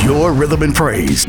your Rhythm and Praise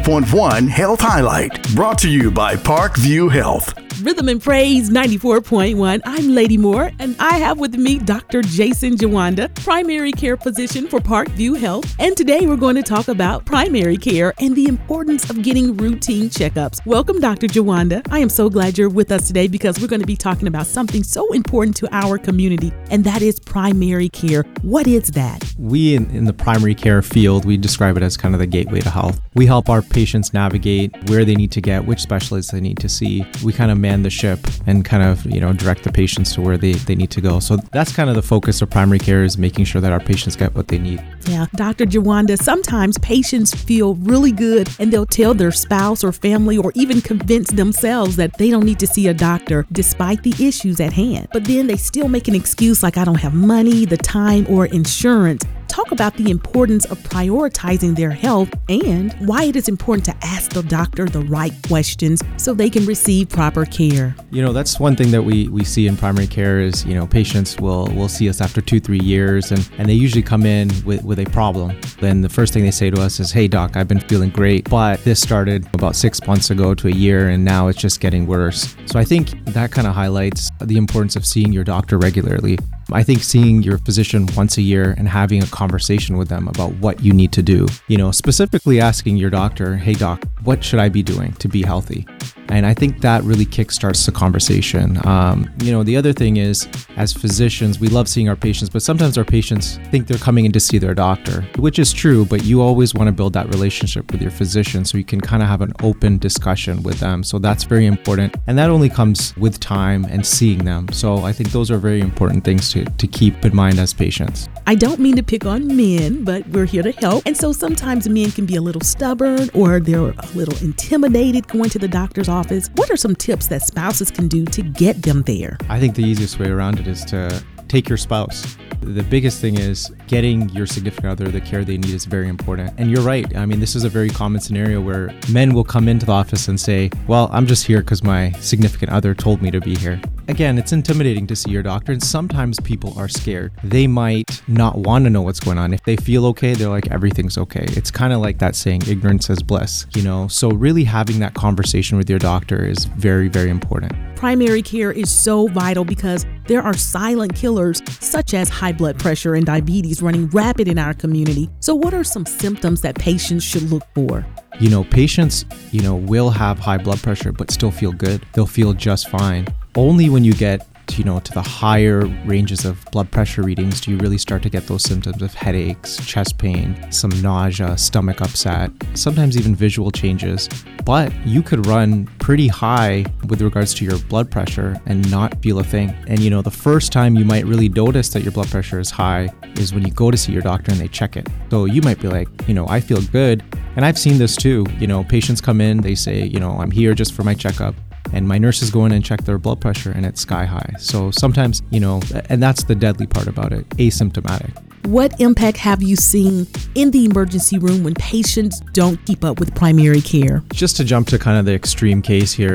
94.1 Health Highlight, brought to you by Parkview Health. Rhythm and Praise 94.1. I'm Lady Moore, and I have with me Dr. Jason Jawanda, primary care physician for Parkview Health. And today we're going to talk about primary care and the importance of getting routine checkups. Welcome, Dr. Jawanda. I am so glad you're with us today because we're going to be talking about something so important to our community, and that is primary care. What is that? We in the primary care field, we describe it as kind of the gateway to health. We help our patients navigate where they need to get, which specialists they need to see. We kind of man the ship and kind of, direct the patients to where they need to go. So that's kind of the focus of primary care, is making sure that our patients get what they need. Yeah, Dr. Jawanda, sometimes patients feel really good and they'll tell their spouse or family or even convince themselves that they don't need to see a doctor despite the issues at hand. But then they still make an excuse like, I don't have money, the time, or insurance. Talk about the importance of prioritizing their health and why it is important to ask the doctor the right questions so they can receive proper care. That's one thing that we see in primary care is, patients will see us after 2-3 years and they usually come in with a problem. Then the first thing they say to us is, hey doc, I've been feeling great, but this started about 6 months ago to a year and now it's just getting worse. So I think that kind of highlights the importance of seeing your doctor regularly. I think seeing your physician once a year and having a conversation with them about what you need to do, specifically asking your doctor, hey doc, what should I be doing to be healthy? And I think that really kickstarts the conversation. The other thing is, as physicians, we love seeing our patients, but sometimes our patients think they're coming in to see their doctor, which is true, but you always want to build that relationship with your physician so you can kind of have an open discussion with them. So that's very important. And that only comes with time and seeing them. So I think those are very important things to keep in mind as patients. I don't mean to pick on men, but we're here to help. And so sometimes men can be a little stubborn or they're a little intimidated going to the doctor's office. What are some tips that spouses can do to get them there? I think the easiest way around it is to take your spouse. The biggest thing is getting your significant other the care they need is very important. And you're right. I mean, this is a very common scenario where men will come into the office and say, well, I'm just here because my significant other told me to be here. Again, it's intimidating to see your doctor, and sometimes people are scared. They might not want to know what's going on. If they feel okay, they're like, everything's okay. It's kind of like that saying, ignorance is bliss, So really having that conversation with your doctor is very, very important. Primary care is so vital because there are silent killers such as high blood pressure and diabetes running rapid in our community. So what are some symptoms that patients should look for? Patients, will have high blood pressure but still feel good. They'll feel just fine. Only when you get to the higher ranges of blood pressure readings do you really start to get those symptoms of headaches, chest pain, some nausea, stomach upset, sometimes even visual changes. But you could run pretty high with regards to your blood pressure and not feel a thing. And the first time you might really notice that your blood pressure is high is when you go to see your doctor and they check it. So you might be like, I feel good. And I've seen this too. Patients come in, they say, I'm here just for my checkup. And my nurses go in and check their blood pressure and it's sky high. So sometimes, and that's the deadly part about it, asymptomatic. What impact have you seen in the emergency room when patients don't keep up with primary care? Just to jump to kind of the extreme case here,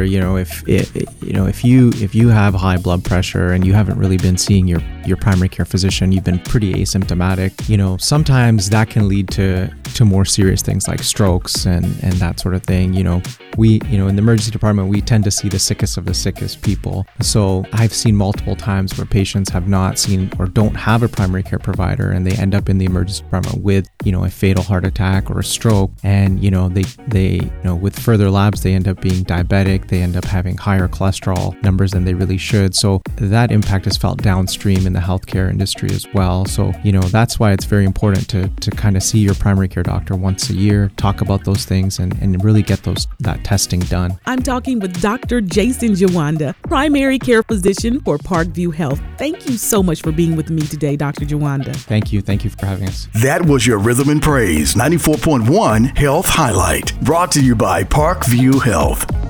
if you have high blood pressure and you haven't really been seeing your primary care physician, you've been pretty asymptomatic, sometimes that can lead to more serious things like strokes and that sort of thing. We in the emergency department, we tend to see the sickest of the sickest people. So I've seen multiple times where patients have not seen or don't have a primary care provider and they end up in the emergency department with, a fatal heart attack or a stroke. And, they with further labs, they end up being diabetic. They end up having higher cholesterol numbers than they really should. So that impact is felt downstream in the healthcare industry as well. So, that's why it's very important to kind of see your primary care doctor once a year, talk about those things and really get that testing done. I'm talking with Dr. Jason Jawanda, primary care physician for Parkview Health. Thank you so much for being with me today, Dr. Jawanda. Thank you. Thank you for having us. That was your Rhythm and Praise 94.1 Health Highlight, brought to you by Parkview Health.